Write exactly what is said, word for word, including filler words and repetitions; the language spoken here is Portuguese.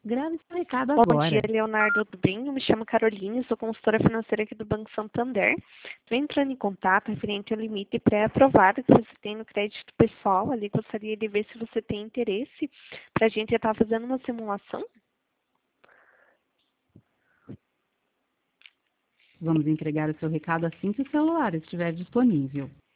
Grave seu recado Bom dia, agora. Leonardo, tudo bem? Eu me chamo Caroline, sou consultora financeira aqui do Banco Santander. Estou entrando em contato referente ao limite pré-aprovado que você tem no crédito pessoal. Ali gostaria de ver se você tem interesse para a gente estar fazendo uma simulação. Vamos entregar o seu recado assim que o celular estiver disponível.